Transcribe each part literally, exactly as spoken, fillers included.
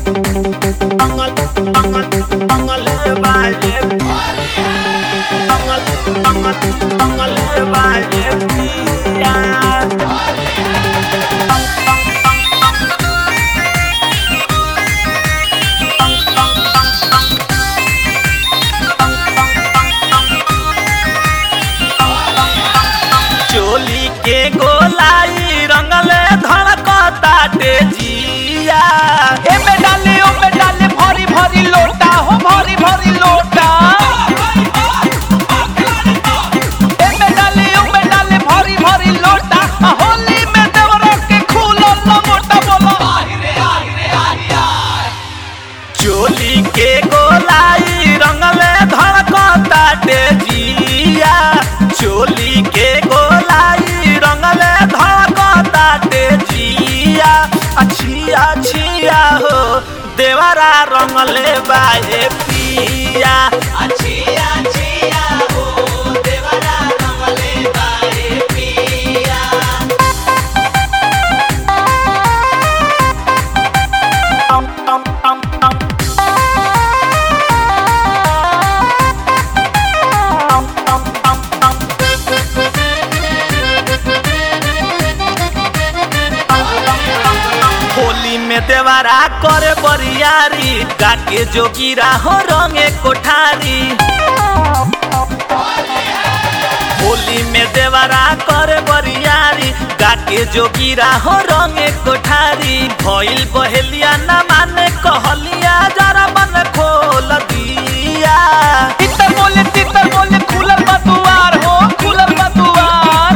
Angal, angal, angal vale. Angal, angal, angal vale. चोली के गोलाई रंगले धड़कताटे जिया ए में डाले ओ में डाले भरी भरी लोटा हो भरी भरी लोटा ए में डाले ओ में डाले भरी भरी लोटा होली में देवरों के खूलो लंगोटा बोलो चोली के गोलाई रंगले धड़कताटे जिया चोली के गोलाई रंगले धड़कताटे जिया छिया छिया हो देवरा रंगले बाए पिया छिया छिया हो देवरा रंगले बाए पिया um, um, um, um. Holi में देवरा करे बरियारी गाके जोगिरा हो रंगे कोठारी होली में देवरा करे बरियारी गाके जोगिरा हो रंगे कोठारी भइल बहेलिया ना माने कहलिया जरा मन खोल दिया तितर बोले तितर बोले खुलल बतुआर हो खुलल बतुआर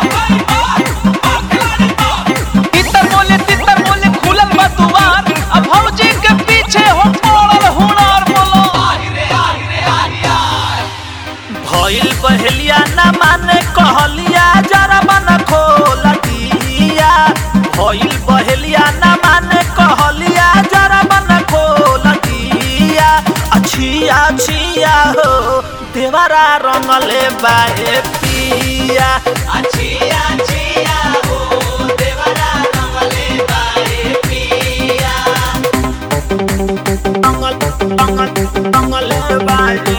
तितर बोले तितर बोले खुलल बतुआर अब भौजी के पीछे हो पड़ल हुनर बोलो भइल बहेलिया ना माने कहलिया जरा मन खोल दिया भइल बहेलिया ना माने कहलिया जरा मन खोल दिया छिया छिया हो देवरा रंगले बाए पिया छिया छिया हो देवरा रंगले बाए पिया अंगल अंगल अंगल बाए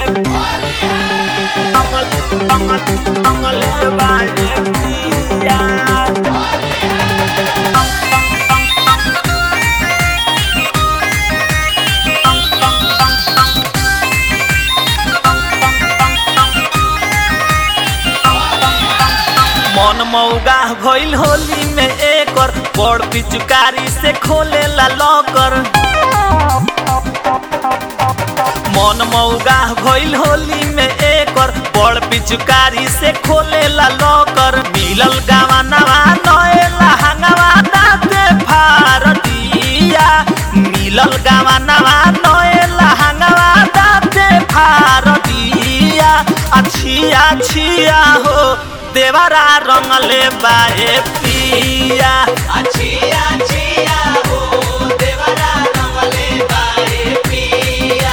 अंगल अंगल अंगल बाए पिया मन मौगा भइल होली में एकर बड़ पिचकारी से खोले ला लॉकर मन मौगा भइल होली में एकर बड़ पिचकारी से खोले ला लॉकर मिलल गावा नवा नए लहंगवा दाते फार दिया मिलल गावा नवा नए लहंगवा दाते फार दिया छिया छिया हो देवरा रंगले बाए पिया छिया छिया हो देवरा रंगले बाए पिया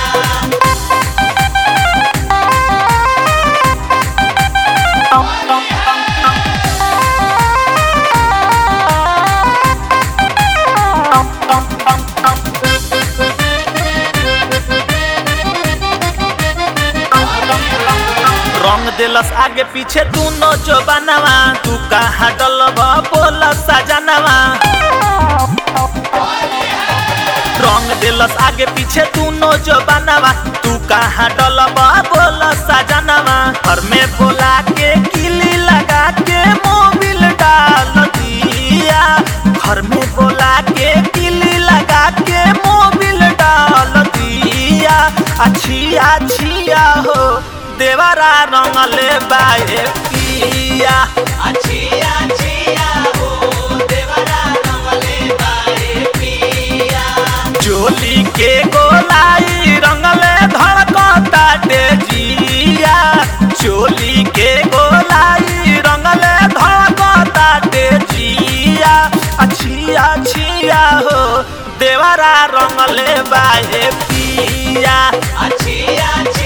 रंग दिलस आगे पीछे दोनों जो बनवा तू कहाँ डलबा बोला सजनवा रंग दिलस आगे पीछे दोनों जो बनवा तू कहाँ डलबा बोला सजनवा घर में बोला के किली लगा के मोबिल डाल दिया घर में बोला के किली लगा के मोबिल डाल दिया छिया छिया हो देवरा रंगले बाए पिया छिया छिया हो देवरा रंगले बाए पिया चोली के गोलाई रंगले धड़कताटे जिया चोली के गोलाई रंगले धड़कताटे जिया छिया छिया हो देवरा रंगले बाए पिया छिया